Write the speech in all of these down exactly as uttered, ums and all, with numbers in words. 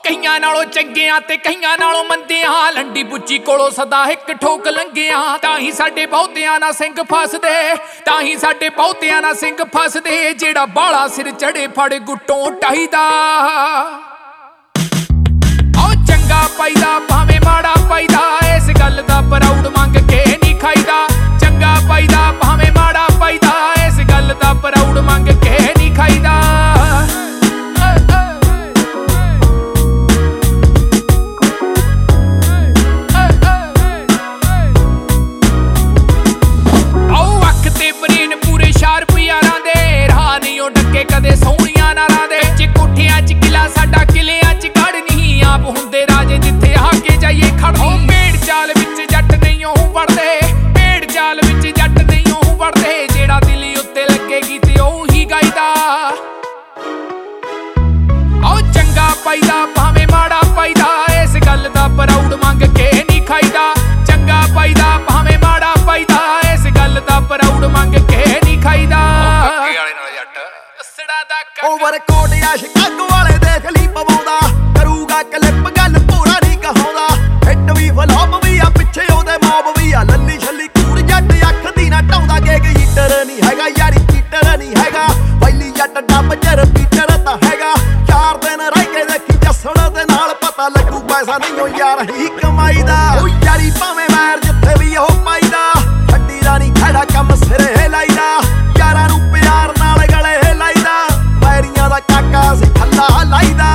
ਕਈਆਂ ਨਾਲੋਂ ਚੰਗਿਆਂ ਤੇ ਕਈਆਂ ਨਾਲੋਂ ਮੰਦਿਆਂ ਲੰਡੀ ਬੁੱਚੀ ਕੋਲੋਂ ਸਦਾ ਇੱਕ ਠੋਕ ਲੰਘਿਆਂ ਤਾਂ ਹੀ ਸਾਡੇ ਬਹੁਤਿਆਂ ਨਾਲ ਸਿੰਘ ਫਸਦੇ ਤਾਂ ਹੀ ਸਾਡੇ ਬਹੁਤਿਆਂ ਨਾਲ ਸਿੰਘ ਫਸਦੇ ਜਿਹੜਾ ਬਾਲਾ ਸਿਰ ਚੜੇ ਫੜ ਗੁੱਟੋਂ ਟਾਈਦਾ ਓ ਚੰਗਾ ਪਾਈਦਾ ਭਾਵੇਂ ਮਾੜਾ ਪਾਈਦਾ ਇਸ ਗੱਲ ਦਾ ਪ੍ਰਾਊਡ ਮੰਗ ਕੇ ਨਹੀਂ ਖਾਈਦਾ ਚੰਗਾ ਪਾਈਦਾ ਭਾਵੇਂ ਮਾੜਾ ਪਾਈਦਾ ਇਸ ਗੱਲ ਦਾ ਪ੍ਰਾਊਡ ਮੰਗ ਕੇ ਨਹੀਂ ਖਾਈਦਾ ਕਦੇ ਸੋਹਣੀਆਂ ਨਾਲਾਂ ਦੇ ਵਿੱਚ ਕੋਠਿਆਂ ਚ ਕਿਲਾ ਸਾਡਾ ਕਿਲਿਆਂ ਚ ਗੜ ਨਹੀਂ ਆਪ ਹੁੰਦੇ ਰਾਜੇ ਜਿੱਥੇ ਆ ਕੇ ਜਾਈਏ ਖੜਨੀ ਉਹ ਭੇਡ ਚਾਲ ਵਿੱਚ ਜੱਟ ਨਹੀਂ ਉਹ ਵੜਦੇ ਭੇਡ ਚਾਲ ਵਿੱਚ ਜੱਟ ਨਹੀਂ ਉਹ ਵੜਦੇ ਜਿਹੜਾ ਦਿਲ ਉੱਤੇ ਲੱਗੇਗੀ ਤੇ ਉਹੀ ਗਾਈਦਾ ਉਹ ਚੰਗਾ ਪਾਈਦਾ ਭਾਵੇਂ ਮਾੜਾ ਪਾਈਦਾ ਇਸ ਗੱਲ ਦਾ ਪ੍ਰਾਊਡ ਮੰਗ ਕੇ ਨਹੀਂ ਖਾਈਦਾ ਚੰਗਾ ਪਾਈਦਾ ਭਾਵੇਂ ਮਾੜਾ ਪਾਈਦਾ ਇਸ ਗੱਲ ਦਾ ਪ੍ਰਾਊਡ ਮੰਗ ਕੇ ਨਹੀਂ ਖਾਈਦਾ ਓਵਰ ਕੋਟ ਸ਼ਿਕਾਗੋ ਵਾਲੇ ਦੇਖ ਲਈ ਪਵਾਉਂਦਾ ਕਰੂਗਾ ਕਲਿੱਪ ਗੱਲ ਪੂਰਾ ਨਹੀਂ ਕਹਾਉਂਦਾ ਹਿੱਟ ਵੀ ਫਲॉप ਵੀ ਆ ਪਿੱਛੇ ਉਹਦੇ ਮੌਬ ਵੀ ਆ ਲੱਲੀ ਛੱਲੀ ਕੂੜ ਜੱਟ ਅੱਖ ਦੀ ਨਾ ਢਾਉਂਦਾ ਗੇਗ ਹੀਟਰ ਨਹੀਂ ਹੈਗਾ ਯਾਰੀ ਚੀਟਰ ਨਹੀਂ ਹੈਗਾ ਵੈਲੀ ਜੱਟ ਡੱਬ ਚ ਰਿਪੀਟਰ ਤਾਂ ਹੈਗਾ ਚਾਰ ਦਿਨ ਰਹਿ ਕੇ ਦੇਖੀ ਜੱਸਣ ਦੇ ਨਾਲ ਪਤਾ ਲੱਗੂ ਪੈਸਾ ਨਹੀਂ ਉਹ ਯਾਰ ਹੀ ਕਮਾਈਦਾ ਉਹ ਯਾਰੀ ਭਾਵੇਂ ਮੈਰ ਜਿੱਥੇ ਵੀ ਉਹ ਪਾਈਦਾ ਛੱਡੀ ਦਾ ਨਹੀਂ ਖੜਾ ਕੰਮ ਸਿਰੇ ਲਾਈਦਾ ਯਾਰਾਂ ਨੂੰ ਪਿਆਰ ਨਾਲ ਗਲੇ ਲਾਈਦਾ ਪੈਰੀਆਂ ਦਾ ਕਾਕਾ ਸੀ ਥੱਲਾ ਲਾਈਦਾ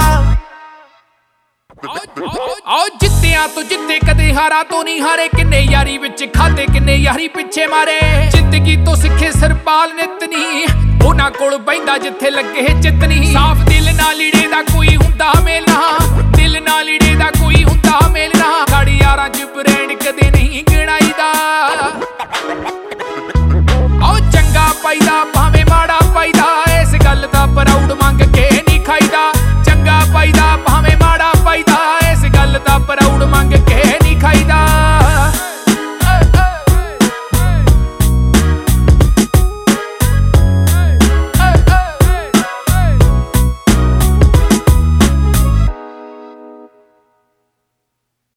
ਆਓ ਜਿੱਤਿਆਂ ਤੋਂ ਜਿੱਤੇ ਕਦੇ ਹਾਰਾਂ ਤੋਂ ਨਹੀਂ ਹਾਰੇ ਕਿੰਨੇ ਯਾਰੀ ਵਿੱਚ ਖਾਦੇ ਕਿੰਨੇ ਯਾਰੀ ਪਿੱਛੇ ਮਾਰੇ ਜ਼ਿੰਦਗੀ ਤੋਂ ਸਿੱਖੇ ਸਰਪਾਲ ਨਿਤ ਨਹੀਂ ਉਹਨਾਂ ਕੋਲ ਬੈਂਦਾ ਜਿੱਥੇ ਲੱਗੇ ਚਿੱਤ ਨਹੀਂ ਸਾਫ਼ ਦਿਲ ਨਾਲ ਲੀੜੇ ਦਾ ਕੋਈ ਹੁੰਦਾ ਮੇਲ